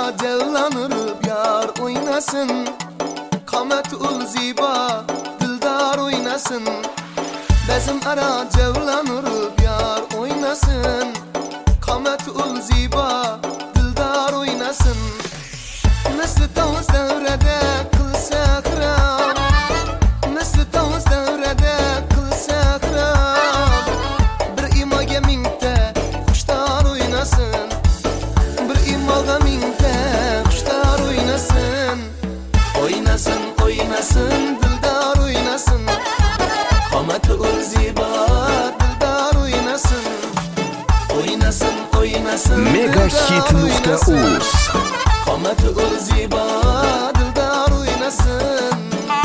ara cevlanırıp yar oynasın. Kamet ul ziba dildar oynasın. Bizim ara cevlanırıp yar oynasın. Kamet ul ziba dildar oynasın. Nasıl tavuz devrede kılsa kram, nasıl tavuz devrede kılsa kram. Bir ima gemingde kuşlar oynasın, bir ima gemingde kuşlar oynasın. Oynasın, oynasın, dildar oynasın. Kamet ul ziba dildar oynasın. Oynasın, oynasın, Megahit.uz. Kamet ul ziba dildar oynasın.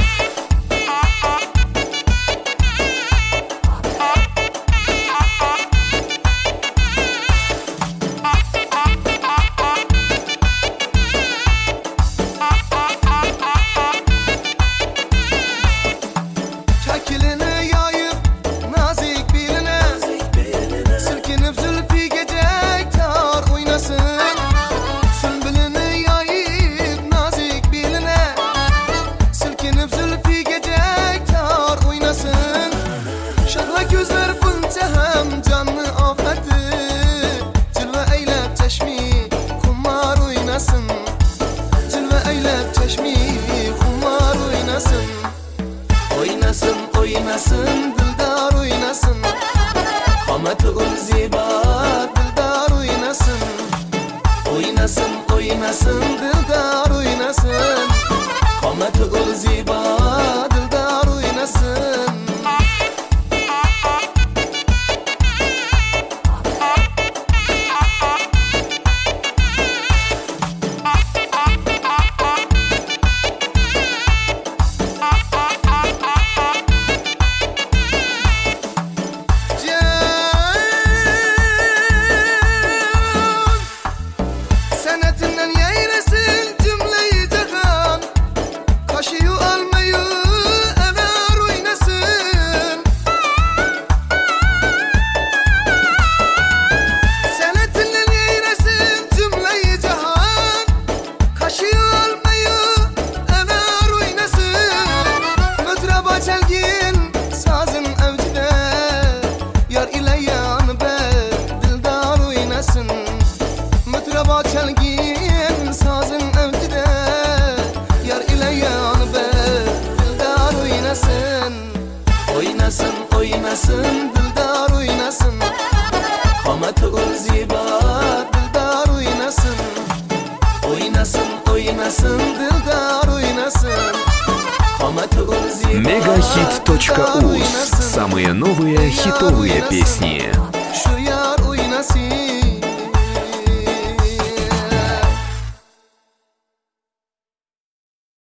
Çekilini yayıp nazik birine, silkinip zülfü gecek tar oynasın. Sülbülünü yayıp nazik birine, silkinip zülfü gecek tar oynasın. Şahla gözler bunca hem canlı afeti, cilve eylep çeşmi kumar oynasın. Cilve eylep çeşmi kumar oynasın. Oynasın, oynasın, dildar oynasın. Kamet ul ziba dildar oynasın. Oynasın, oynasın, dildar oynasın. Kamet ul ziba dildar oynasın. Senetinden yaylasın cümleyi cahan, kaşıyı almayı ever oynasın. Senetinden yaylasın cümleyi cahan, kaşıyı almayı ever oynasın. Mütraba çelgin sazın evcide, yar ile yanıbe dildar oynasın. Mütraba çelgin sazın evcide, yar ile yanıbe dildar oynasın. Oynasın, oynasın, dildar oynasın. Kamet ul ziba dildar oynasın. Oynasın, oynasın, dildar oynasın. Kamet ul ziba Megahit.uz. Самые новые хитовые песни.